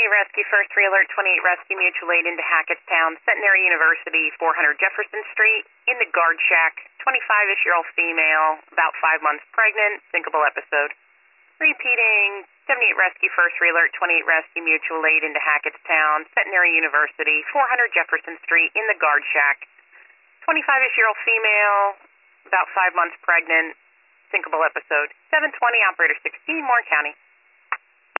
Rescue, first re-alert, 28 Rescue, mutual aid into Hackettstown, Centenary University, 400 Jefferson Street, in the guard shack, 25-ish-year-old female, about 5 months pregnant, sinkable episode. Repeating, 78 Rescue, first re-alert, 28 Rescue, mutual aid into Hackettstown, Centenary University, 400 Jefferson Street, in the guard shack, 25-ish-year-old female, about 5 months pregnant, sinkable episode. 720, operator 16, Warren County.